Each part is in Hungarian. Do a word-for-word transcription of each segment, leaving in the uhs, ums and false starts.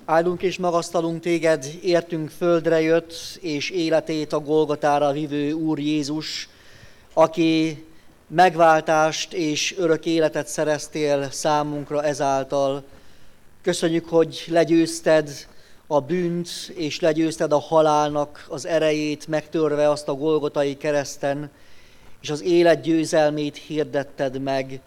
Áldunk és magasztalunk téged, értünk földre jött, és életét a Golgotára vivő Úr Jézus, aki megváltást és örök életet szereztél számunkra ezáltal. Köszönjük, hogy legyőzted a bűnt, és legyőzted a halálnak az erejét, megtörve azt a golgotai kereszten, és az élet győzelmét hirdetted meg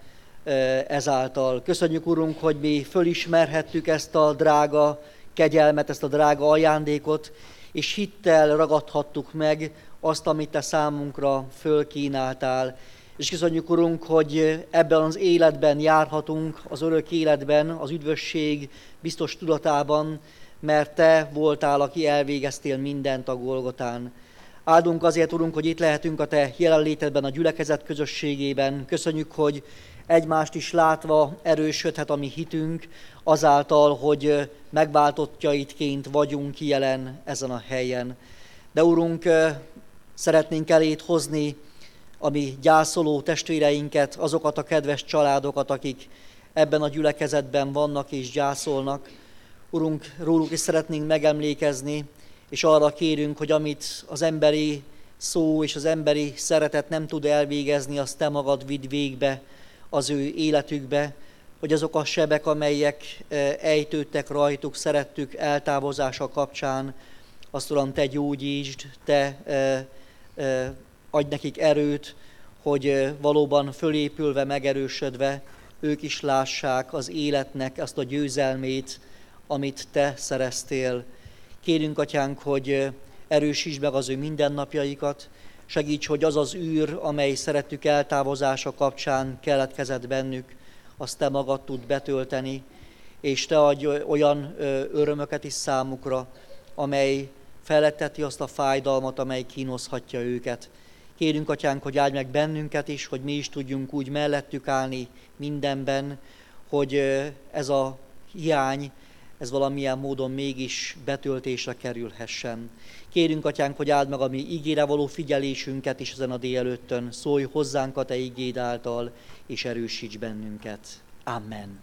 ezáltal. Köszönjük, Urunk, hogy mi fölismerhettük ezt a drága kegyelmet, ezt a drága ajándékot, és hittel ragadhattuk meg azt, amit te számunkra fölkínáltál. És köszönjük, Urunk, hogy ebben az életben járhatunk, az örök életben, az üdvösség biztos tudatában, mert te voltál, aki elvégeztél mindent a Golgotán. Áldunk azért, Urunk, hogy itt lehetünk a te jelenlétedben, a gyülekezet közösségében. Köszönjük, hogy egymást is látva erősödhet a mi hitünk, azáltal, hogy megváltottjaidként vagyunk jelen ezen a helyen. De Urunk, szeretnénk elét hozni a mi gyászoló testvéreinket, azokat a kedves családokat, akik ebben a gyülekezetben vannak és gyászolnak. Urunk, róluk is szeretnénk megemlékezni, és arra kérünk, hogy amit az emberi szó és az emberi szeretet nem tud elvégezni, azt te magad vidd végbe az ő életükbe, hogy azok a sebek, amelyek ejtődtek rajtuk, szerettük eltávozása kapcsán, azt Uram, te gyógyítsd, te e, e, adj nekik erőt, hogy valóban fölépülve, megerősödve ők is lássák az életnek azt a győzelmét, amit te szereztél. Kérünk, Atyánk, hogy erősítsd meg az ő mindennapjaikat, segíts, hogy az az űr, amely szerettük eltávozása kapcsán keletkezett bennük, azt te magad tud betölteni, és te adj olyan örömöket is számukra, amely feletteti azt a fájdalmat, amely kínozhatja őket. Kérünk, Atyánk, hogy áldj meg bennünket is, hogy mi is tudjunk úgy mellettük állni mindenben, hogy ez a hiány, ez valamilyen módon mégis betöltésre kerülhessen. Kérünk, Atyánk, hogy áld meg a mi igére való figyelésünket is ezen a délelőttön. Szólj hozzánk a te igéd által, és erősíts bennünket. Amen.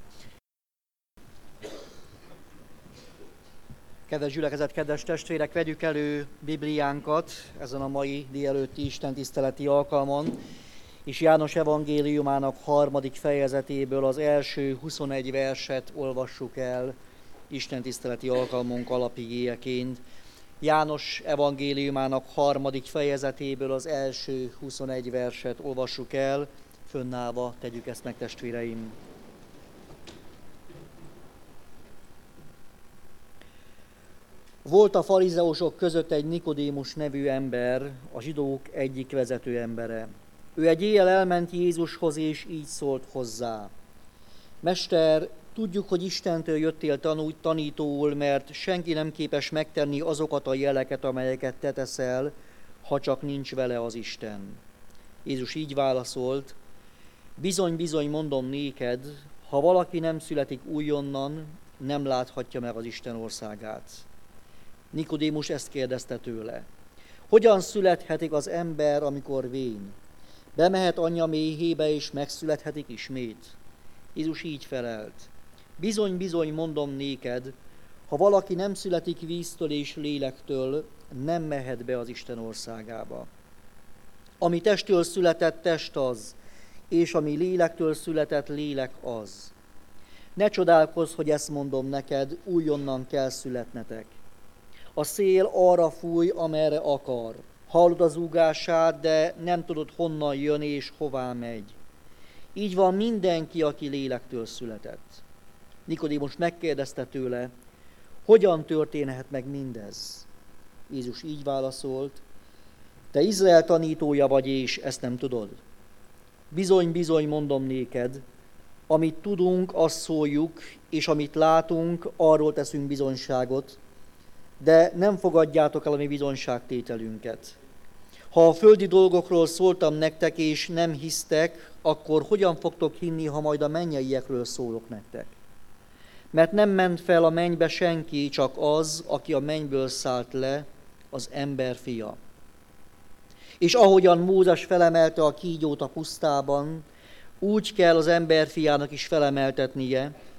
Kedves gyülekezet, kedves testvérek, vegyük elő Bibliánkat ezen a mai délelőtti istentiszteleti alkalmon, és János evangéliumának harmadik fejezetéből az első huszonegy verset olvassuk el istentiszteleti alkalmunk alapigéjeként. János evangéliumának harmadik fejezetéből az első huszonegy verset olvassuk el, fönnállva tegyük ezt meg, testvéreim. Volt a farizeusok között egy Nikodémus nevű ember, a zsidók egyik vezető embere. Ő egy éjjel elment Jézushoz, és így szólt hozzá. Mester, tudjuk, hogy Istentől jöttél tanú, tanítóul, mert senki nem képes megtenni azokat a jeleket, amelyeket te teszel, ha csak nincs vele az Isten. Jézus így válaszolt, bizony, bizony mondom néked, ha valaki nem születik újonnan, nem láthatja meg az Isten országát. Nikodémus ezt kérdezte tőle. Hogyan születhetik az ember, amikor vén? Bemehet anyja méhébe, és megszülethetik ismét? Jézus így felelt. Bizony, bizony mondom néked, ha valaki nem születik víztől és lélektől, nem mehet be az Isten országába. Ami testtől született, test az, és ami lélektől született, lélek az. Ne csodálkozz, hogy ezt mondom neked, újonnan kell születnetek. A szél arra fúj, amerre akar. Hallod az zúgását, de nem tudod, honnan jön és hová megy. Így van mindenki, aki lélektől született. Nikodémus megkérdezte tőle, hogyan történhet meg mindez? Jézus így válaszolt, te Izrael tanítója vagy, és ezt nem tudod. Bizony, bizony mondom néked, amit tudunk, azt szóljuk, és amit látunk, arról teszünk bizonyságot, de nem fogadjátok el a mi bizonyságtételünket. Ha a földi dolgokról szóltam nektek, és nem hisztek, akkor hogyan fogtok hinni, ha majd a mennyeiekről szólok nektek? Mert nem ment fel a mennybe senki, csak az, aki a mennyből szállt le, az ember fia. És ahogyan Mózes felemelte a kígyót a pusztában, úgy kell az ember fiának is felemeltetnie,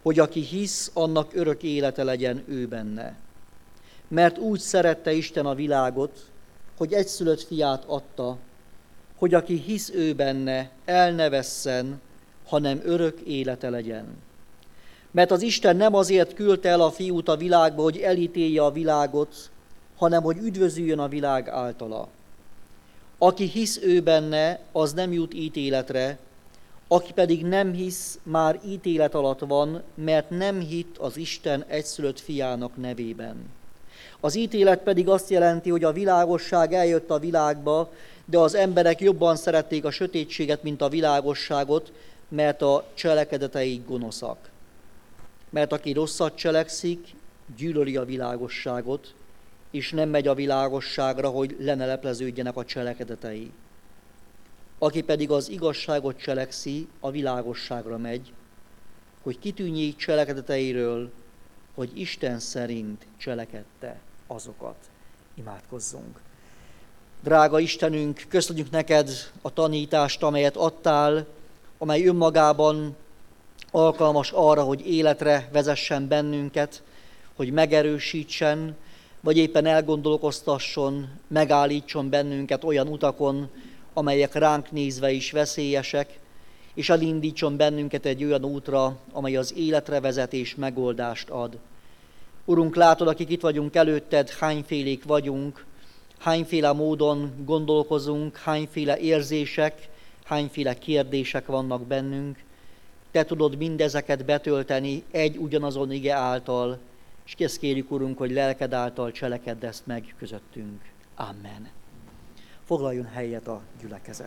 hogy aki hisz, annak örök élete legyen ő benne. Mert úgy szerette Isten a világot, hogy egyszülött fiát adta, hogy aki hisz ő benne, el ne vesszen, hanem örök élete legyen. Mert az Isten nem azért küldte el a fiút a világba, hogy elítélje a világot, hanem hogy üdvözüljön a világ általa. Aki hisz ő benne, az nem jut ítéletre, aki pedig nem hisz, már ítélet alatt van, mert nem hitt az Isten egyszülött fiának nevében. Az ítélet pedig azt jelenti, hogy a világosság eljött a világba, de az emberek jobban szerették a sötétséget, mint a világosságot, mert a cselekedeteik gonoszak. Mert aki rosszat cselekszik, gyűlöli a világosságot, és nem megy a világosságra, hogy le ne lepleződjenek a cselekedetei. Aki pedig az igazságot cselekszi, a világosságra megy, hogy kitűnjék cselekedeteiről, hogy Isten szerint cselekedte azokat. Imádkozzunk. Drága Istenünk, köszönjük neked a tanítást, amelyet adtál, amely önmagában alkalmas arra, hogy életre vezessen bennünket, hogy megerősítsen, vagy éppen elgondolkoztasson, megállítson bennünket olyan utakon, amelyek ránk nézve is veszélyesek, és elindítson bennünket egy olyan útra, amely az életre vezet és megoldást ad. Urunk, látod, akik itt vagyunk előtted, hányfélék vagyunk, hányféle módon gondolkozunk, hányféle érzések, hányféle kérdések vannak bennünk. Te tudod mindezeket betölteni egy ugyanazon ige által, és ezt kérjük, Urunk, hogy lelked által cselekedd ezt meg közöttünk. Amen. Foglaljon helyet a gyülekezet.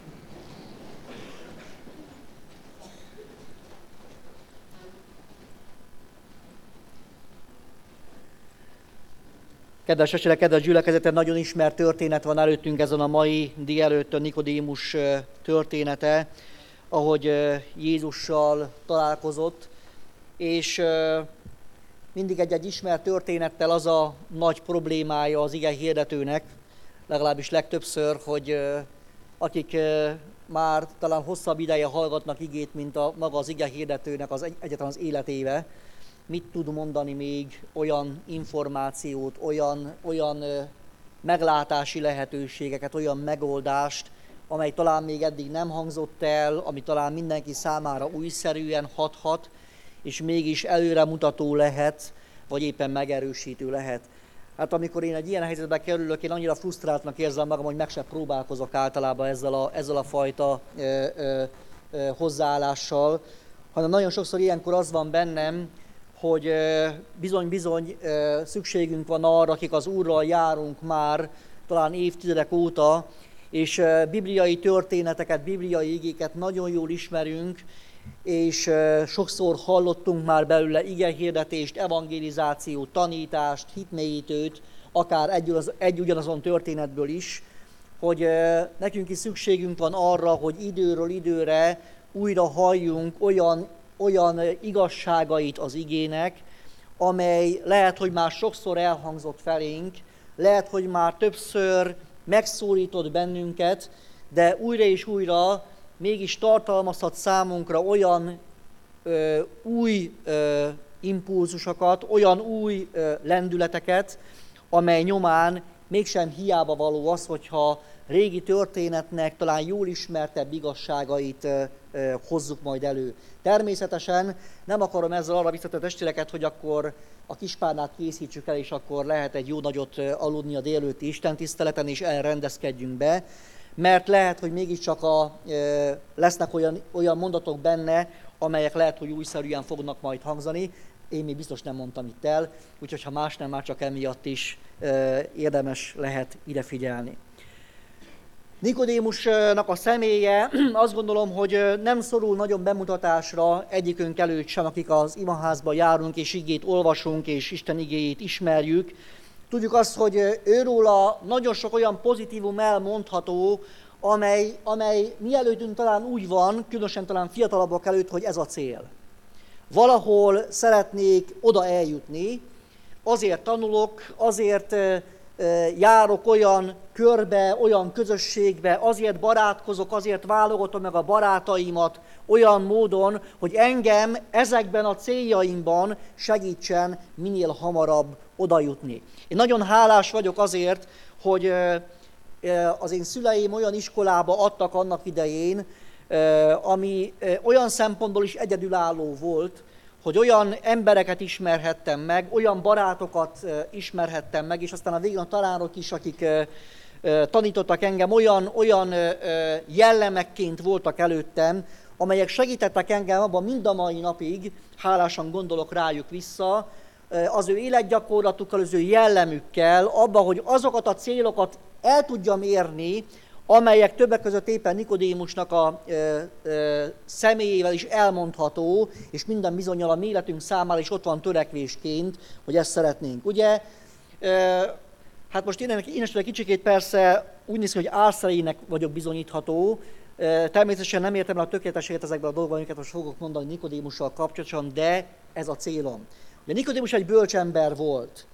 Kedves testvérek, kedves gyülekezet, nagyon ismert történet van előttünk ezen a mai délelőttön, Nikodémus története, ahogy Jézussal találkozott, és mindig egy-egy ismert történettel az a nagy problémája az ige hirdetőnek, legalábbis legtöbbször, hogy akik már talán hosszabb ideje hallgatnak igét, mint a maga az ige hirdetőnek az egyetlen az életébe, mit tud mondani még olyan információt, olyan, olyan meglátási lehetőségeket, olyan megoldást, amely talán még eddig nem hangzott el, ami talán mindenki számára újszerűen hathat, és mégis előremutató lehet, vagy éppen megerősítő lehet. Hát amikor én egy ilyen helyzetbe kerülök, én annyira frusztráltnak érzem magam, hogy meg sem próbálkozok általában ezzel a, ezzel a fajta ö, ö, ö, hozzáállással, hanem nagyon sokszor ilyenkor az van bennem, hogy bizony-bizony szükségünk van arra, akik az Úrral járunk már talán évtizedek óta, és bibliai történeteket, bibliai igéket nagyon jól ismerünk, és sokszor hallottunk már belőle igehirdetést, evangelizációt, tanítást, hitmélyítőt, akár egy, egy ugyanazon történetből is, hogy nekünk is szükségünk van arra, hogy időről időre újra halljunk olyan olyan igazságait az igének, amely lehet, hogy már sokszor elhangzott felénk, lehet, hogy már többször megszólított bennünket, de újra és újra mégis tartalmazhat számunkra olyan ö, új ö, impulzusokat, olyan új ö, lendületeket, amely nyomán mégsem hiába való az, hogyha régi történetnek talán jól ismertebb igazságait ö, ö, hozzuk majd elő. Természetesen nem akarom ezzel arra visszatett testvéreket, hogy akkor a kispárnát készítsük el, és akkor lehet egy jó nagyot aludni a délelőtti istentiszteleten, és elrendezkedjünk be, mert lehet, hogy mégiscsak a, ö, lesznek olyan, olyan mondatok benne, amelyek lehet, hogy újszerűen fognak majd hangzani. Én még biztos nem mondtam itt el, úgyhogy ha más nem, már csak emiatt is ö, érdemes lehet ide figyelni. Nikodémusnak a személye azt gondolom, hogy nem szorul nagyon bemutatásra egyikünk előtt sem, akik az imaházba járunk és igét olvasunk és Isten igéjét ismerjük. Tudjuk azt, hogy őróla nagyon sok olyan pozitívum elmondható, amely, amely mielőttünk talán úgy van, különösen talán fiatalabbak előtt, hogy ez a cél. Valahol szeretnék oda eljutni, azért tanulok, azért járok olyan körbe, olyan közösségbe, azért barátkozok, azért válogatom meg a barátaimat olyan módon, hogy engem ezekben a céljaimban segítsen minél hamarabb odajutni. Én nagyon hálás vagyok azért, hogy az én szüleim olyan iskolába adtak annak idején, ami olyan szempontból is egyedülálló volt, hogy olyan embereket ismerhettem meg, olyan barátokat ismerhettem meg, és aztán a végén a tanárok is, akik tanítottak engem, olyan, olyan jellemekként voltak előttem, amelyek segítettek engem abban mind a mai napig, hálásan gondolok rájuk vissza, az ő életgyakorlatukkal, az ő jellemükkel, abban, hogy azokat a célokat el tudjam érni, amelyek többek között éppen Nikodémusnak a ö, ö, személyével is elmondható, és minden bizonnyal a mi életünk számára is ott van törekvésként, hogy ezt szeretnénk. Ugye, ö, hát most én, én is egy kicsikét persze úgy néz ki, hogy álszerének vagyok bizonyítható, ö, természetesen nem értem el a tökéletességet ezekben a dolgokban, amiket most fogok mondani Nikodémussal kapcsolatosan, de ez a célom. Ugye Nikodémus egy bölcsember volt.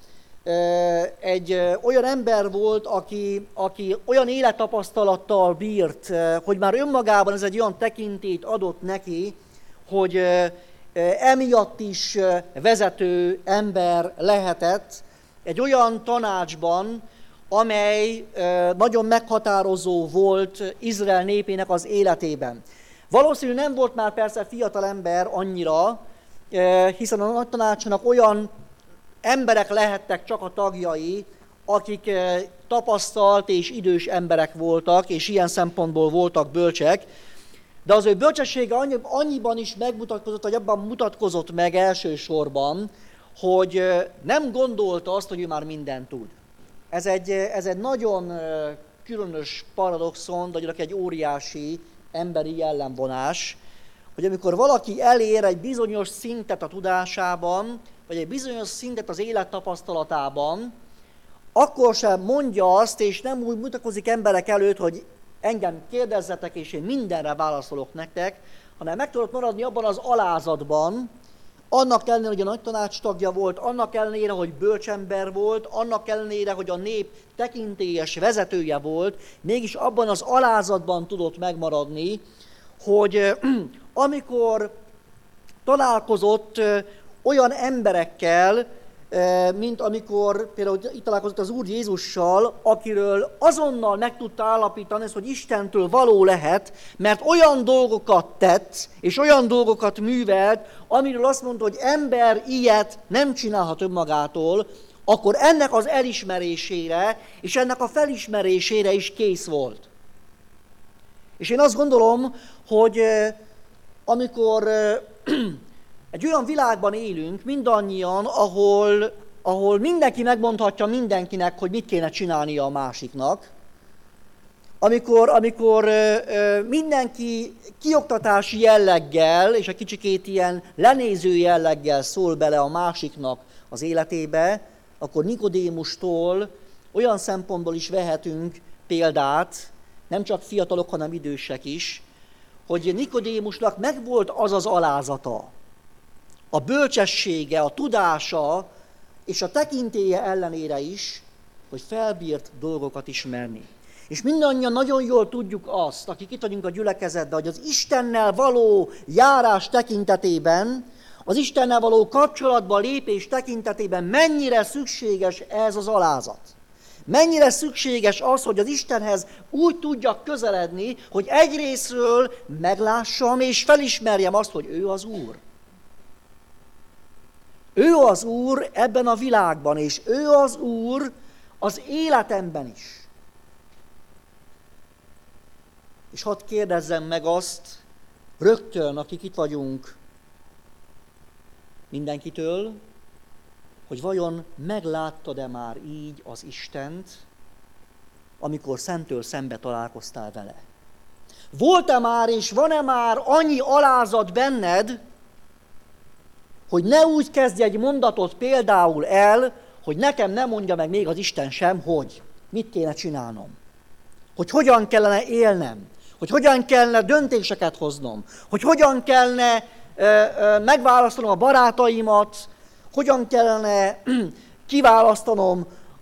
Egy olyan ember volt, aki, aki olyan élettapasztalattal bírt, hogy már önmagában ez egy olyan tekintélyt adott neki, hogy emiatt is vezető ember lehetett egy olyan tanácsban, amely nagyon meghatározó volt Izrael népének az életében. Valószínű nem volt már persze fiatal ember annyira, hiszen a nagy tanácsnak olyan emberek lehettek csak a tagjai, akik tapasztalt és idős emberek voltak, és ilyen szempontból voltak bölcsek, de az ő bölcsessége annyiban is megmutatkozott, vagy abban mutatkozott meg elsősorban, hogy nem gondolta azt, hogy ő már mindent tud. Ez egy, ez egy nagyon különös paradoxon, vagy egy óriási emberi jellemvonás, hogy amikor valaki elér egy bizonyos szintet a tudásában, vagy egy bizonyos szintet az élettapasztalatában, akkor sem mondja azt, és nem úgy mutatkozik emberek előtt, hogy engem kérdezzetek, és én mindenre válaszolok nektek, hanem meg tudott maradni abban az alázatban, annak ellenére, hogy a nagy tanács tagja volt, annak ellenére, hogy bölcsember volt, annak ellenére, hogy a nép tekintélyes vezetője volt, mégis abban az alázatban tudott megmaradni, hogy amikor találkozott olyan emberekkel, mint amikor például itt találkozott az Úr Jézussal, akiről azonnal meg tudta állapítani, hogy Istentől való lehet, mert olyan dolgokat tett, és olyan dolgokat művelt, amiről azt mondta, hogy ember ilyet nem csinálhat önmagától, akkor ennek az elismerésére, és ennek a felismerésére is kész volt. És én azt gondolom, hogy amikor egy olyan világban élünk, mindannyian, ahol, ahol mindenki megmondhatja mindenkinek, hogy mit kéne csinálnia a másiknak, amikor, amikor ö, ö, mindenki kioktatási jelleggel, és egy kicsikét ilyen lenéző jelleggel szól bele a másiknak az életébe, akkor Nikodémustól olyan szempontból is vehetünk példát, nem csak fiatalok, hanem idősek is, hogy Nikodémusnak megvolt az az alázata, a bölcsessége, a tudása és a tekintélye ellenére is, hogy felbírt dolgokat ismerni. És mindannyian nagyon jól tudjuk azt, akik itt vagyunk a gyülekezetben, hogy az Istennel való járás tekintetében, az Istennel való kapcsolatba lépés tekintetében mennyire szükséges ez az alázat. Mennyire szükséges az, hogy az Istenhez úgy tudjak közeledni, hogy egyrészről meglássam és felismerjem azt, hogy ő az Úr. Ő az Úr ebben a világban, és ő az Úr az életemben is. És hadd kérdezzem meg azt rögtön, akik itt vagyunk, mindenkitől, hogy vajon megláttad-e már így az Istent, amikor szemtől szembe találkoztál vele? Volt-e már és van-e már annyi alázat benned, hogy ne úgy kezdj egy mondatot például el, hogy nekem nem mondja meg még az Isten sem, hogy mit kéne csinálnom, hogy hogyan kellene élnem, hogy hogyan kellene döntéseket hoznom, hogy hogyan kellene ö, ö, megválasztanom a barátaimat, hogyan kellene kiválasztanom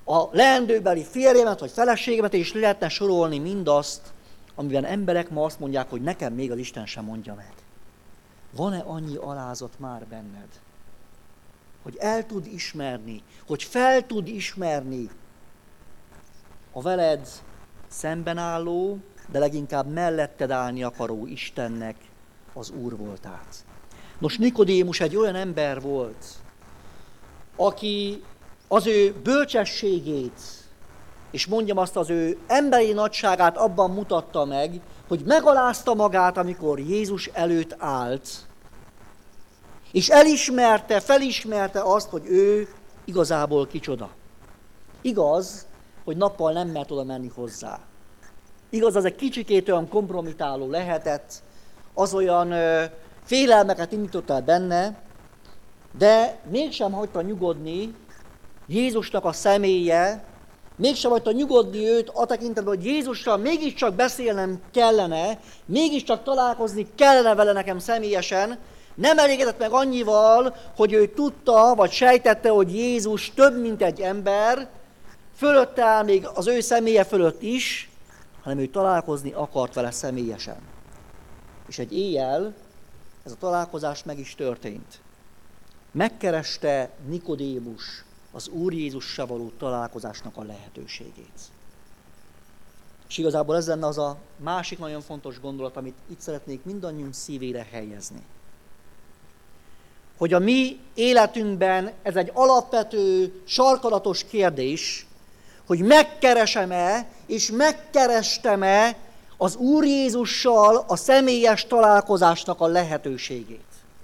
a leendőbeli férjemet vagy feleségemet, és lehetne sorolni mindazt, amiben emberek ma azt mondják, hogy nekem még az Isten sem mondja meg. Van-e annyi alázat már benned, hogy el tud ismerni, hogy fel tud ismerni a veled szemben álló, de leginkább melletted állni akaró Istennek az Úr voltát. Nos, Nikodémus egy olyan ember volt, aki az ő bölcsességét, és mondjam azt, az ő emberi nagyságát abban mutatta meg, hogy megalázta magát, amikor Jézus előtt állt, és elismerte, felismerte azt, hogy ő igazából kicsoda. Igaz, hogy nappal nem mert oda menni hozzá. Igaz, az egy kicsikét olyan kompromitáló lehetett, az olyan ö, félelmeket indított el benne, de mégsem hagyta nyugodni Jézusnak a személye, mégsem hagyta nyugodni őt a tekintetben, hogy Jézussal mégiscsak beszélnem kellene, mégiscsak találkozni kellene vele nekem személyesen. Nem elégedett meg annyival, hogy ő tudta, vagy sejtette, hogy Jézus több, mint egy ember, fölötte áll még az ő személye fölött is, hanem ő találkozni akart vele személyesen. És egy éjjel ez a találkozás meg is történt. Megkereste Nikodémus az Úr Jézussal való találkozásnak a lehetőségét. És igazából ez lenne az a másik nagyon fontos gondolat, amit itt szeretnék mindannyiunk szívére helyezni. Hogy a mi életünkben ez egy alapvető, sarkalatos kérdés, hogy megkeresem-e és megkerestem-e az Úr Jézussal a személyes találkozásnak a lehetőségét.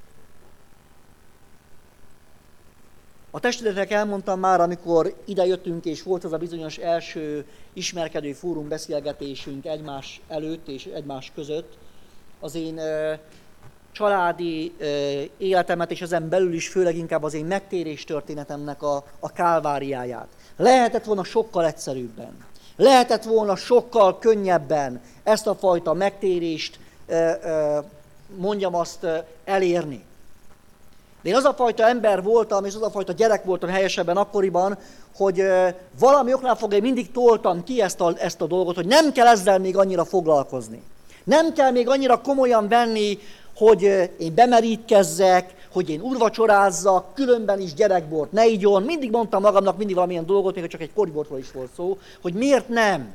A testvéreknek elmondtam már, amikor idejöttünk, és volt az a bizonyos első ismerkedő fórum beszélgetésünk egymás előtt és egymás között, az én e, családi e, életemet, és ezen belül is főleg inkább az én megtérés történetemnek a, a kálváriáját. Lehetett volna sokkal egyszerűbben, lehetett volna sokkal könnyebben ezt a fajta megtérést, e, e, mondjam azt, e, elérni. De én az a fajta ember voltam, és az a fajta gyerek voltam helyesebben akkoriban, hogy valami oknál fogva én mindig toltam ki ezt a, ezt a dolgot, hogy nem kell ezzel még annyira foglalkozni. Nem kell még annyira komolyan venni, hogy én bemerítkezzek, hogy én urvacsorázzak, különben is gyerekbort ne igyon. Mindig mondtam magamnak mindig valamilyen dolgot, még ha csak egy koribortról is volt szó, hogy miért nem.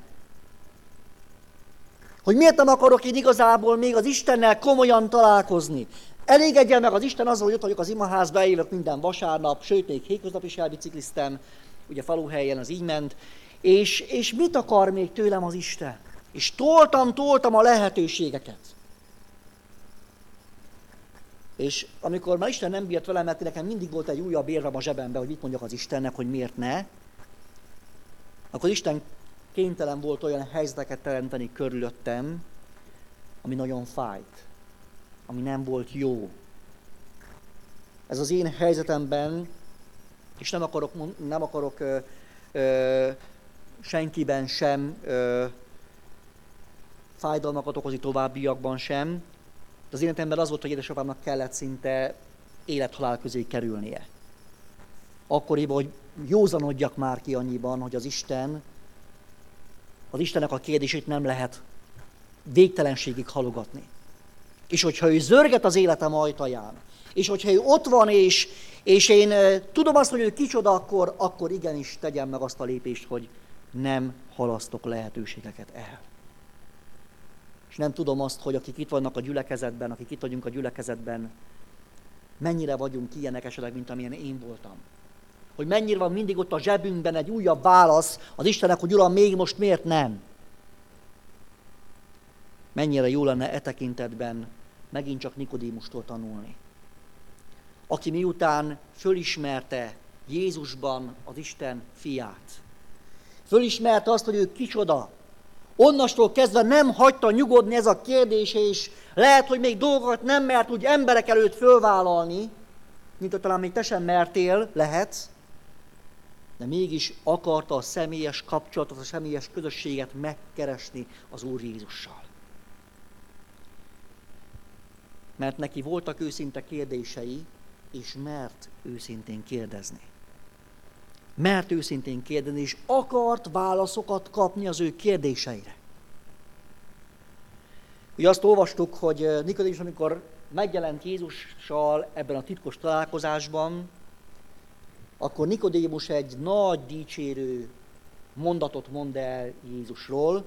Hogy miért nem akarok én igazából még az Istennel komolyan találkozni. Elégedjen meg az Isten azzal, hogy ott vagyok az imaházba, élök minden vasárnap, sőt, még hétköznap is elbicikliztem, ugye faluhelyen az így ment, és, és mit akar még tőlem az Isten? És toltam, toltam a lehetőségeket. És amikor már Isten nem bírt velem, mert nekem mindig volt egy újabb érvem a zsebemben, hogy mit mondjak az Istennek, hogy miért ne, akkor Isten kénytelen volt olyan helyzeteket teremteni körülöttem, ami nagyon fájt, ami nem volt jó. Ez az én helyzetemben, és nem akarok, nem akarok ö, ö, senkiben sem ö, fájdalmakat okozni továbbiakban sem, de az életemben az volt, hogy édesapámnak kellett szinte élethalál közé kerülnie. Akkoriban, hogy józanodjak már ki annyiban, hogy az Isten, az Istennek a kérdését nem lehet végtelenségig halogatni. És hogyha ő zörget az életem ajtaján, és hogyha ő ott van, és, és én e, tudom azt, hogy ő kicsoda, akkor, akkor igenis tegyem meg azt a lépést, hogy nem halasztok lehetőségeket el. És nem tudom azt, hogy akik itt vannak a gyülekezetben, akik itt vagyunk a gyülekezetben, mennyire vagyunk ilyenek esetleg, mint amilyen én voltam. Hogy mennyire van mindig ott a zsebünkben egy újabb válasz az Istennek, hogy Uram, még most miért nem? Mennyire jó lenne e tekintetben megint csak Nikodémustól tanulni. Aki miután fölismerte Jézusban az Isten fiát, fölismerte azt, hogy ő kicsoda, onnastól kezdve nem hagyta nyugodni ez a kérdés, és lehet, hogy még dolgokat nem mert úgy emberek előtt fölvállalni, mint hogy talán még te sem mertél, lehet, de mégis akarta a személyes kapcsolatot, a személyes közösséget megkeresni az Úr Jézussal. Mert neki voltak őszinte kérdései, és mert őszintén kérdezni. mert őszintén kérdezni, és akart válaszokat kapni az ő kérdéseire. Ugye azt olvastuk, hogy Nikodémus, amikor megjelent Jézussal ebben a titkos találkozásban, akkor Nikodémus egy nagy dicsérő mondatot mond el Jézusról.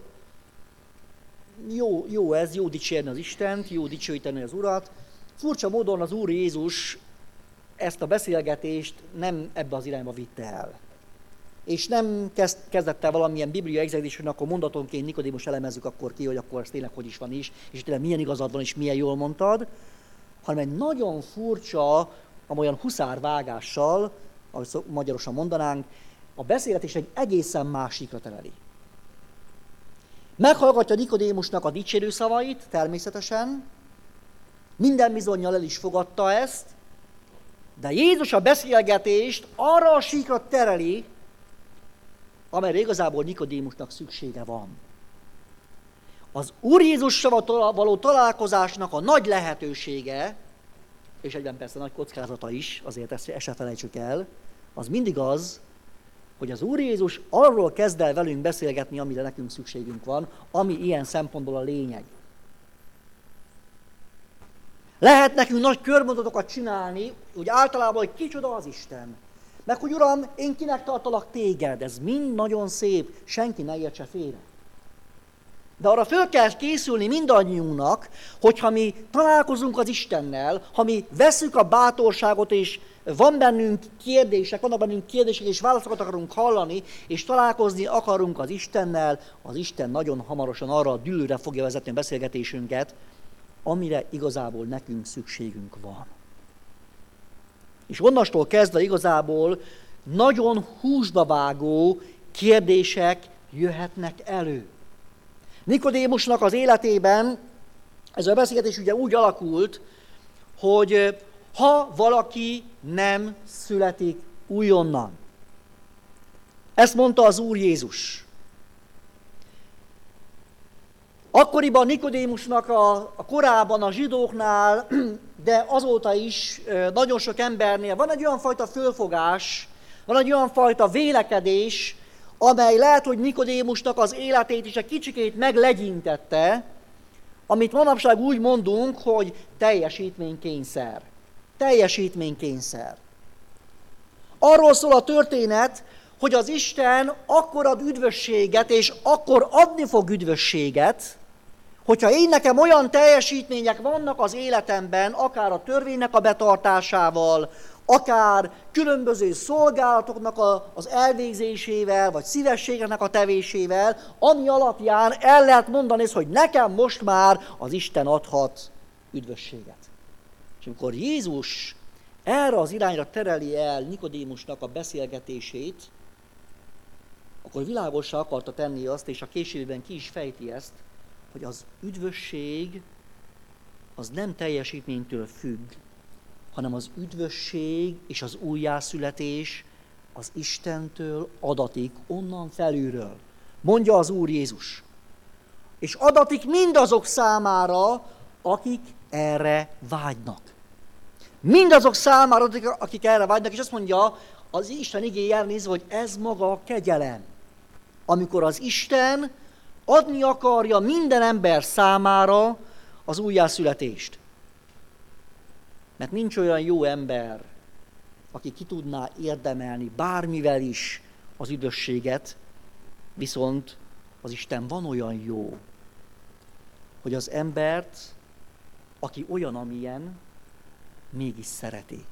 Jó, jó ez, jó dicsérni az Istent, jó dicsőíteni az Urat. Furcsa módon az Úr Jézus ezt a beszélgetést nem ebbe az irányba vitte el. És nem kezd, kezdett el valamilyen biblia exegezés, hogy akkor mondatonként Nikodémus elemezzük akkor ki, hogy akkor ez tényleg hogy is van is, és tényleg milyen igazad van, és milyen jól mondtad, hanem egy nagyon furcsa, amolyan huszárvágással, ahogy magyarosan mondanánk, a beszélgetés egy egészen másikra tereli. Meghallgatja Nikodémusnak a dicsérő szavait, természetesen, minden bizonnyal el is fogadta ezt, de Jézus a beszélgetést arra a síkra tereli, amelyre igazából Nikodémusnak szüksége van. Az Úr Jézussal való találkozásnak a nagy lehetősége, és egyben persze nagy kockázata is, azért ezt, ezt se felejtsük el, az mindig az, hogy az Úr Jézus arról kezd el velünk beszélgetni, amire nekünk szükségünk van, ami ilyen szempontból a lényeg. Lehet nekünk nagy körmondatokat csinálni, hogy általában, hogy kicsoda az Isten. Meg hogy Uram, én kinek tartalak téged, ez mind nagyon szép, senki ne értse félre. De arra föl kell készülni mindannyiunknak, hogyha mi találkozunk az Istennel, ha mi vesszük a bátorságot, és van bennünk kérdések, vannak bennünk kérdések, és válaszokat akarunk hallani, és találkozni akarunk az Istennel, az Isten nagyon hamarosan arra a dűlőre fogja vezetni a beszélgetésünket, amire igazából nekünk szükségünk van. És onnastól kezdve igazából nagyon húsba vágó kérdések jöhetnek elő. Nikodémusnak az életében ez a beszélgetés ugye úgy alakult, hogy ha valaki nem születik újonnan. Ezt mondta az Úr Jézus. Akkoriban Nikodémusnak a, a korában a zsidóknál, de azóta is nagyon sok embernél van egy olyan fajta fölfogás, van egy olyan fajta vélekedés, amely lehet, hogy Nikodémusnak az életét is egy kicsikét meglegyintette, amit manapság úgy mondunk, hogy teljesítménykényszer. Teljesítménykényszer. Arról szól a történet, hogy az Isten akkor ad üdvösséget, és akkor adni fog üdvösséget, hogyha én nekem olyan teljesítmények vannak az életemben, akár a törvénynek a betartásával, akár különböző szolgálatoknak a, az elvégzésével, vagy szívességeknek a tevésével, ami alapján el lehet mondani, hogy nekem most már az Isten adhat üdvösséget. És amikor Jézus erre az irányra tereli el Nikodémusnak a beszélgetését, akkor világossá akarta tenni azt, és a későbben ki is fejti ezt, hogy az üdvösség az nem teljesítménytől függ, hanem az üdvösség és az újjászületés az Istentől adatik onnan felülről. Mondja az Úr Jézus. És adatik mindazok számára, akik erre vágynak. Mindazok számára, akik erre vágynak, és azt mondja az Isten igéjére nézve, hogy ez maga a kegyelem. Amikor az Isten adni akarja minden ember számára az újjászületést. Mert nincs olyan jó ember, aki ki tudná érdemelni bármivel is az üdvösséget, viszont az Isten van olyan jó, hogy az embert, aki olyan, amilyen, mégis szereti.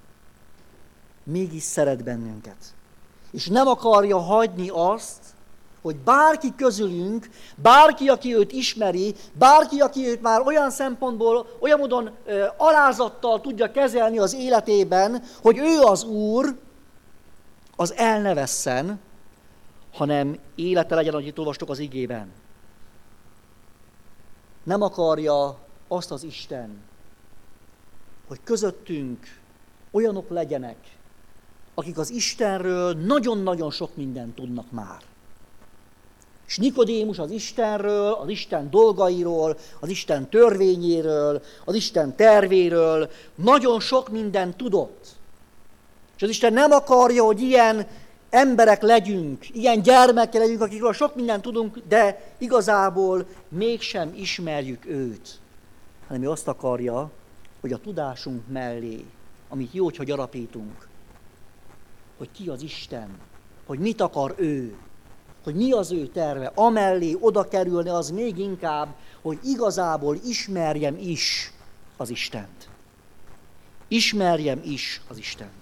Mégis szeret bennünket. És nem akarja hagyni azt, hogy bárki közülünk, bárki, aki őt ismeri, bárki, aki őt már olyan szempontból, olyan módon ö, alázattal tudja kezelni az életében, hogy ő az Úr, az el ne vesszen, hanem élete legyen, ahogy itt olvastok az igében. Nem akarja azt az Isten, hogy közöttünk olyanok legyenek, akik az Istenről nagyon-nagyon sok mindent tudnak már. És Nikodémus az Istenről, az Isten dolgairól, az Isten törvényéről, az Isten tervéről nagyon sok mindent tudott. És az Isten nem akarja, hogy ilyen emberek legyünk, ilyen gyermekek legyünk, akikről sok mindent tudunk, de igazából mégsem ismerjük őt. Hanem ő azt akarja, hogy a tudásunk mellé, amit jó, hogyha gyarapítunk, hogy ki az Isten, hogy mit akar ő, hogy mi az ő terve, amellé oda kerülni az még inkább, hogy igazából ismerjem is az Istent. Ismerjem is az Istent.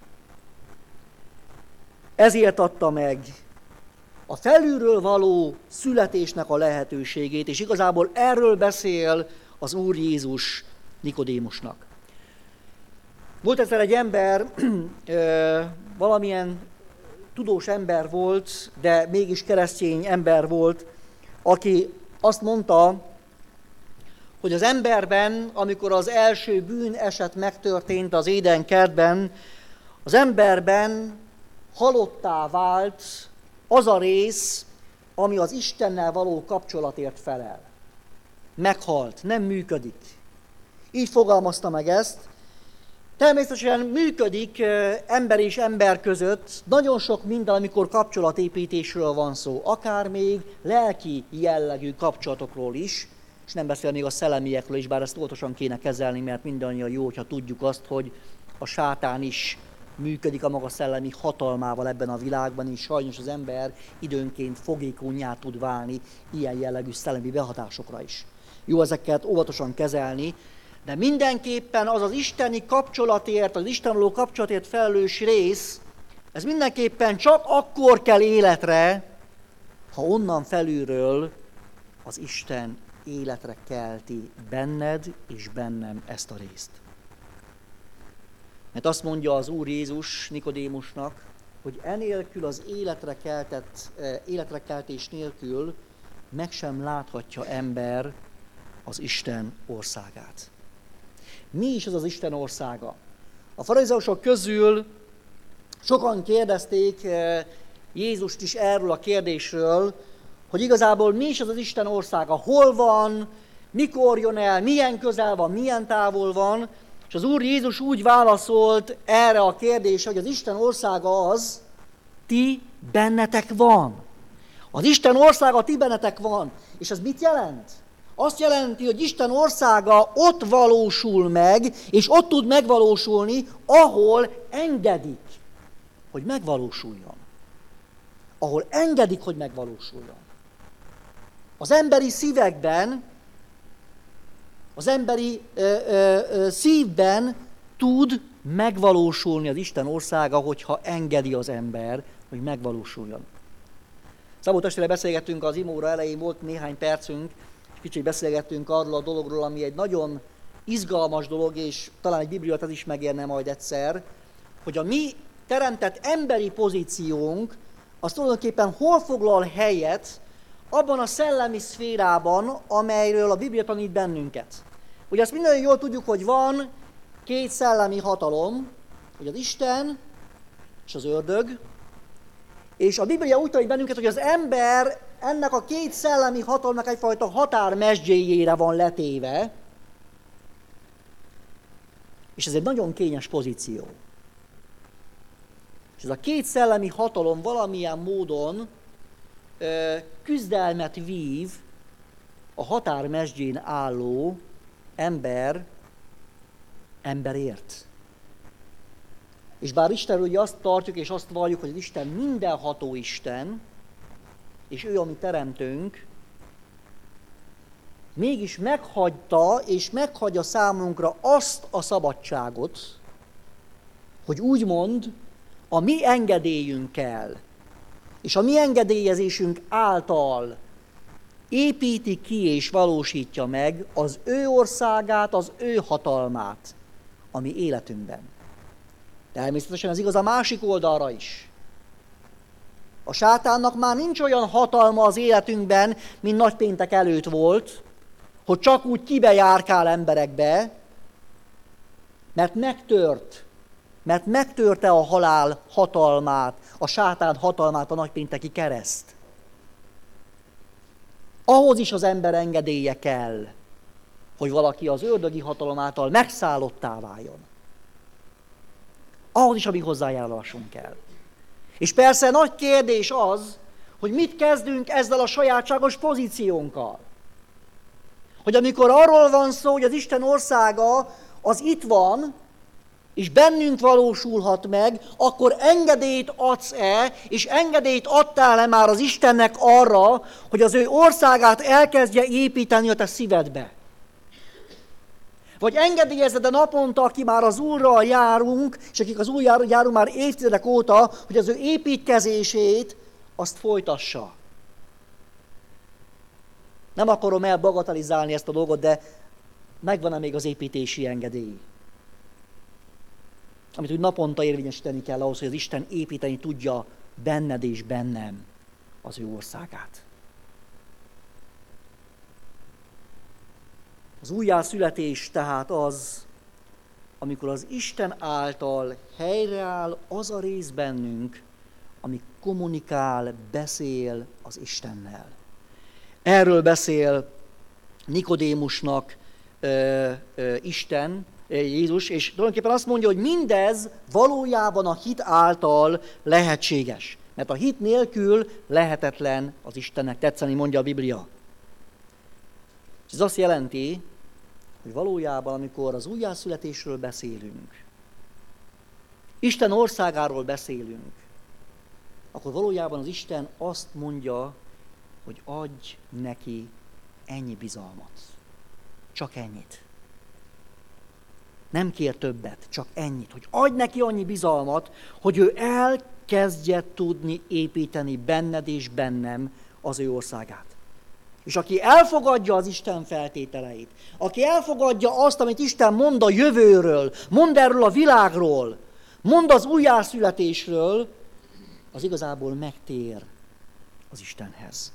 Ezért adta meg a felülről való születésnek a lehetőségét, és igazából erről beszél az Úr Jézus Nikodémusnak. Volt egyszer egy ember, valamilyen tudós ember volt, de mégis keresztény ember volt, aki azt mondta, hogy az emberben, amikor az első bűneset megtörtént az Éden kertben, az emberben halottá vált az a rész, ami az Istennel való kapcsolatért felel. Meghalt, nem működik. Így fogalmazta meg ezt. Természetesen működik ember és ember között nagyon sok minden, amikor kapcsolatépítésről van szó, akár még lelki jellegű kapcsolatokról is, és nem beszél még a szellemiekről is, bár ezt óvatosan kéne kezelni, mert mindannyian jó, hogyha tudjuk azt, hogy a sátán is működik a maga szellemi hatalmával ebben a világban, és sajnos az ember időnként fogékonnyá tud válni ilyen jellegű szellemi behatásokra is. Jó ezeket óvatosan kezelni, de mindenképpen az az isteni kapcsolatért, az Isten való kapcsolatért felelős rész, ez mindenképpen csak akkor kell életre, ha onnan felülről az Isten életre kelti benned és bennem ezt a részt. Mert azt mondja az Úr Jézus Nikodémusnak, hogy enélkül az életre, keltett, életre keltés nélkül meg sem láthatja ember az Isten országát. Mi is az az Isten országa? A farizeusok közül sokan kérdezték Jézust is erről a kérdésről, hogy igazából mi is az az Isten országa, hol van, mikor jön el, milyen közel van, milyen távol van, és az Úr Jézus úgy válaszolt erre a kérdésre, hogy az Isten országa az, ti bennetek van. Az Isten országa ti bennetek van. És ez mit jelent? Azt jelenti, hogy Isten országa ott valósul meg, és ott tud megvalósulni, ahol engedik, hogy megvalósuljon. Ahol engedik, hogy megvalósuljon. Az emberi szívekben, az emberi ö, ö, ö, szívben tud megvalósulni az Isten országa, hogyha engedi az ember, hogy megvalósuljon. Szabó testvére beszélgettünk az imóra elején, volt néhány percünk, és kicsit beszélgettünk arról a dologról, ami egy nagyon izgalmas dolog, és talán egy bibliát ez is megérne majd egyszer, hogy a mi teremtett emberi pozíciónk, az tulajdonképpen hol foglal helyet abban a szellemi szférában, amelyről a Biblia tanít bennünket. Ugye azt minden jól tudjuk, hogy van két szellemi hatalom, hogy az Isten és az ördög, és a Biblia úgy tanít bennünket, hogy az ember ennek a két szellemi hatalomnak egyfajta határmesdjéjére van letéve, és ez egy nagyon kényes pozíció. És ez a két szellemi hatalom valamilyen módon ö, küzdelmet vív a határmesdjén álló ember emberért. És bár Istenről ugye azt tartjuk és azt valljuk, hogy az Isten mindenható Isten, és ő a mi teremtőnk, mégis meghagyta és meghagyja számunkra azt a szabadságot, hogy úgymond a mi engedélyünkkel és a mi engedélyezésünk által építi ki és valósítja meg az ő országát, az ő hatalmát a mi életünkben. Természetesen ez igaz a másik oldalra is. A sátánnak már nincs olyan hatalma az életünkben, mint nagypéntek előtt volt, hogy csak úgy kibejárkál emberekbe, mert megtört, mert megtörte a halál hatalmát, a sátán hatalmát a nagypénteki kereszt. Ahhoz is az ember engedélye kell, hogy valaki az ördögi hatalom által megszállottá váljon. Ahhoz is a mi hozzájárulásunk kell. És persze nagy kérdés az, hogy mit kezdünk ezzel a sajátságos pozíciónkkal. Hogy amikor arról van szó, hogy az Isten országa az itt van, és bennünk valósulhat meg, akkor engedélyt adsz-e, és engedélyt adtál-e már az Istennek arra, hogy az ő országát elkezdje építeni a te szívedbe? Vagy engedélyezed a naponta, aki már az Úrral járunk, és akik az Úr járunk már évtizedek óta, hogy az ő építkezését azt folytassa. Nem akarom elbagatelizálni ezt a dolgot, de megvan-e még az építési engedély? Amit úgy naponta érvényesíteni kell ahhoz, hogy az Isten építeni tudja benned és bennem az ő országát. Az újjászületés tehát az, amikor az Isten által helyreáll az a rész bennünk, ami kommunikál, beszél az Istennel. Erről beszél Nikodémusnak ö, ö, Isten, Jézus, és tulajdonképpen azt mondja, hogy mindez valójában a hit által lehetséges. Mert a hit nélkül lehetetlen az Istennek tetszeni, mondja a Biblia. És ez azt jelenti, hogy valójában, amikor az újjászületésről beszélünk, Isten országáról beszélünk, akkor valójában az Isten azt mondja, hogy adj neki ennyi bizalmat. Csak ennyit. Nem kér többet, csak ennyit, hogy adj neki annyi bizalmat, hogy ő elkezdje tudni építeni benned és bennem az ő országát. És aki elfogadja az Isten feltételeit, aki elfogadja azt, amit Isten mond a jövőről, mond erről a világról, mond az újjászületésről, az igazából megtér az Istenhez.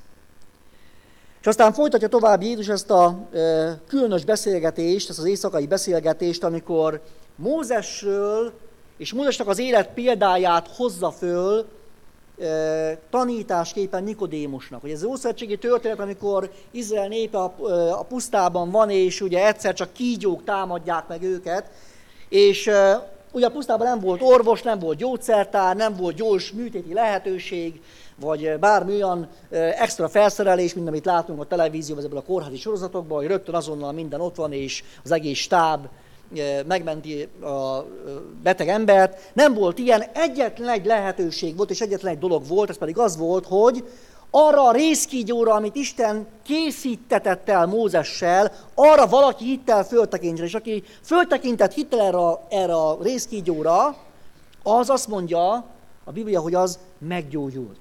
És aztán folytatja tovább Jézus ezt a e, különös beszélgetést, ezt az éjszakai beszélgetést, amikor Mózesről és Mózesnek az élet példáját hozza föl e, tanításképpen Nikodémusnak. Hogy ez az ószövetségi történet, amikor Izrael népe a, a pusztában van, és ugye egyszer csak kígyók támadják meg őket, és e, ugye a pusztában nem volt orvos, nem volt gyógyszertár, nem volt gyors műtéti lehetőség, vagy bármi olyan extra felszerelés, mint amit látunk a televízióban, ebből a kórházi sorozatokban, hogy rögtön azonnal minden ott van, és az egész stáb megmenti a beteg embert. Nem volt ilyen, egyetlen egy lehetőség volt, és egyetlen egy dolog volt, ez pedig az volt, hogy arra a rézkígyóra, amit Isten készítetett el Mózessel, arra valaki hittel föltekintsen, és aki föltekintett hittel erre, erre a rézkígyóra, az azt mondja a Biblia, hogy az meggyógyult.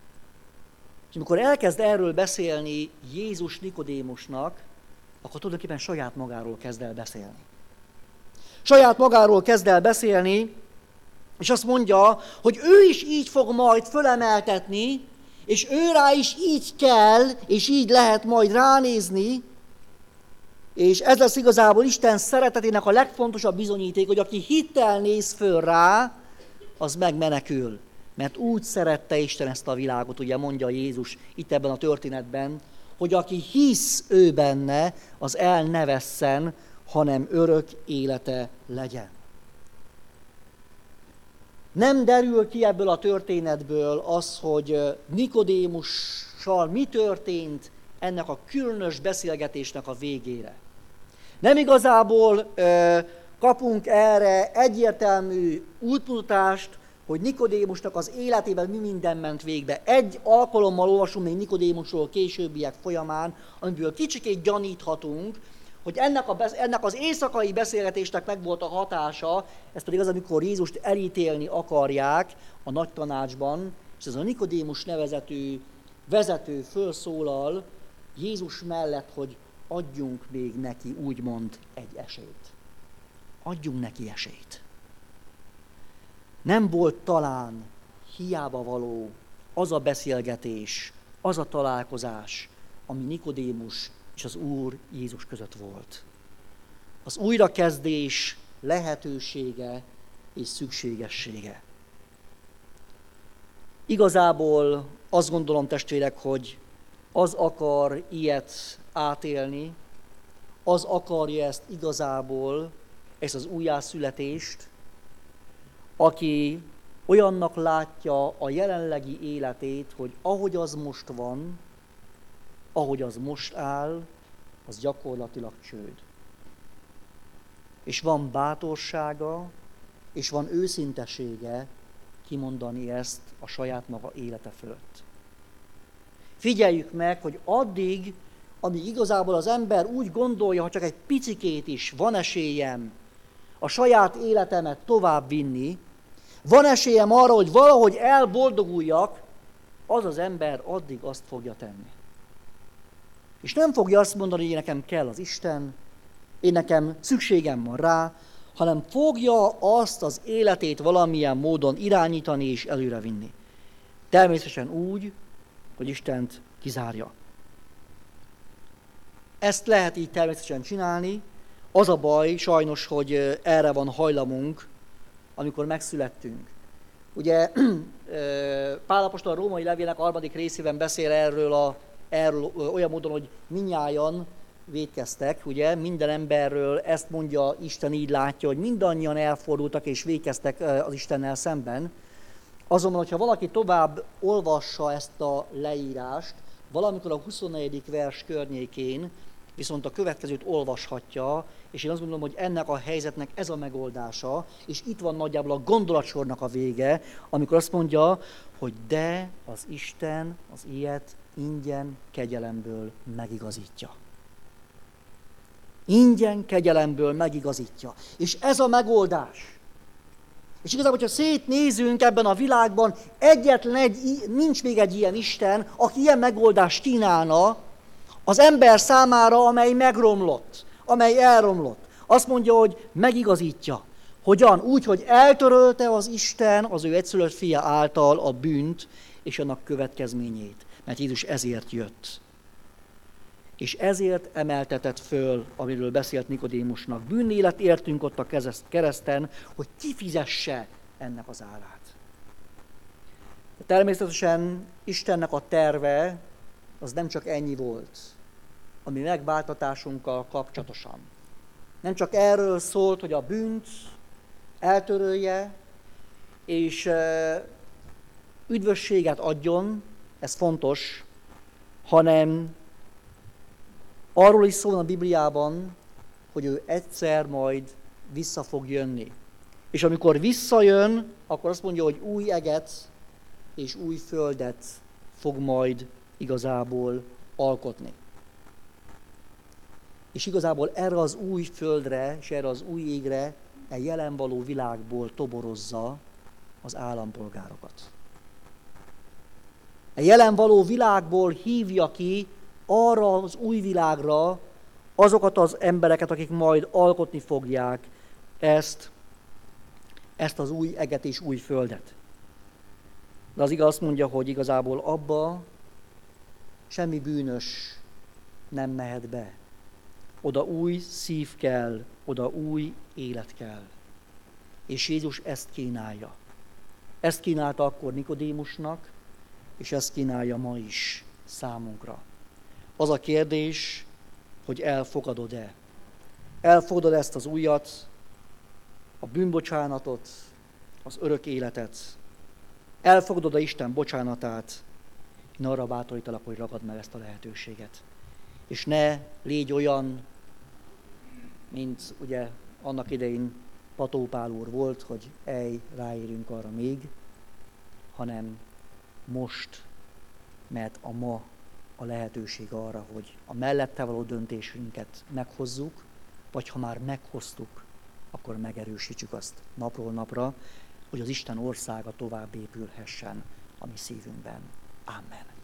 És amikor elkezd erről beszélni Jézus Nikodémusnak, akkor tulajdonképpen saját magáról kezd el beszélni. Saját magáról kezd el beszélni, és azt mondja, hogy ő is így fog majd fölemeltetni, és ő rá is így kell, és így lehet majd ránézni, és ez lesz igazából Isten szeretetének a legfontosabb bizonyíték, hogy aki hittel néz föl rá, az megmenekül. Mert úgy szerette Isten ezt a világot, ugye mondja Jézus itt ebben a történetben, hogy aki hisz ő benne, az el ne vesszen, hanem örök élete legyen. Nem derül ki ebből a történetből az, hogy Nikodémussal mi történt ennek a különös beszélgetésnek a végére. Nem igazából ö, kapunk erre egyértelmű útmutatást, hogy Nikodémusnak az életében mi minden ment végbe. Egy alkalommal olvasunk még Nikodémusról későbbiek folyamán, amiből kicsikét gyaníthatunk, hogy ennek, a, ennek az éjszakai beszélgetésnek megvolt a hatása, ez pedig az, amikor Jézust elítélni akarják a nagy tanácsban, és ez a Nikodémus nevezetű vezető fölszólal Jézus mellett, hogy adjunk még neki úgymond egy esélyt. Adjunk neki esélyt. Nem volt talán hiába való az a beszélgetés, az a találkozás, ami Nikodémus és az Úr Jézus között volt. Az újrakezdés lehetősége és szükségessége. Igazából azt gondolom, testvérek, hogy az akar ilyet átélni, az akarja ezt igazából, ezt az újjászületést, aki olyannak látja a jelenlegi életét, hogy ahogy az most van, ahogy az most áll, az gyakorlatilag csőd. És van bátorsága, és van őszintesége kimondani ezt a saját maga élete fölött. Figyeljük meg, hogy addig, amíg igazából az ember úgy gondolja, ha csak egy picikét is van esélyem a saját életemet tovább vinni, van esélyem arra, hogy valahogy elboldoguljak, az az ember addig azt fogja tenni. És nem fogja azt mondani, hogy nekem kell az Isten, én nekem szükségem van rá, hanem fogja azt az életét valamilyen módon irányítani és előrevinni. Természetesen úgy, hogy Istent kizárja. Ezt lehet így természetesen csinálni, az a baj sajnos, hogy erre van hajlamunk, amikor megszülettünk. Ugye Pál apostol a római levének harmadik részében beszél erről, a, erről olyan módon, hogy mindnyájan vétkeztek, ugye, minden emberről ezt mondja, Isten így látja, hogy mindannyian elfordultak és vétkeztek az Istennel szemben. Azonban, hogyha valaki tovább olvassa ezt a leírást, valamikor a huszonnegyedik vers környékén viszont a következőt olvashatja, és én azt gondolom, hogy ennek a helyzetnek ez a megoldása, és itt van nagyjából a gondolatsornak a vége, amikor azt mondja, hogy de az Isten az ilyet ingyen kegyelemből megigazítja. Ingyen kegyelemből megigazítja. És ez a megoldás. És igazából, hogyha szétnézünk ebben a világban, egyetlen egy, nincs még egy ilyen Isten, aki ilyen megoldást kínálna az ember számára, amely megromlott, amely elromlott. Azt mondja, hogy megigazítja. Hogyan? Úgy, hogy eltörölte az Isten az ő egyszülött fia által a bűnt és annak következményét. Mert Jézus ezért jött. És ezért emeltetett föl, amiről beszélt Nikodémusnak. Bűnélet értünk ott a kereszten, hogy kifizesse ennek az árát. Természetesen Istennek a terve az nem csak ennyi volt, ami megváltatásunkkal kapcsolatosan. Nem csak erről szólt, hogy a bűnt eltörölje, és üdvösséget adjon, ez fontos, hanem arról is szól a Bibliában, hogy ő egyszer majd vissza fog jönni. És amikor visszajön, akkor azt mondja, hogy új eget és új földet fog majd igazából alkotni. És igazából erre az új földre és erre az új égre e jelen való világból toborozza az állampolgárokat. E jelen való világból hívja ki arra az új világra azokat az embereket, akik majd alkotni fogják ezt, ezt az új eget és új földet. De az igaz azt mondja, hogy igazából abba semmi bűnös nem mehet be. Oda új szív kell, oda új élet kell. És Jézus ezt kínálja. Ezt kínálta akkor Nikodémusnak, és ezt kínálja ma is számunkra. Az a kérdés, hogy elfogadod-e. Elfogadod ezt az újat, a bűnbocsánatot, az örök életet. Elfogadod a Isten bocsánatát. Én arra bátorítalak, hogy ragad meg ezt a lehetőséget. És ne légy olyan, mint ugye annak idején Pató Pál úr volt, hogy ej, ráérünk arra még, hanem most, mert a ma a lehetőség arra, hogy a mellette való döntésünket meghozzuk, vagy ha már meghoztuk, akkor megerősítsük azt napról napra, hogy az Isten országa tovább épülhessen a mi szívünkben. Amen.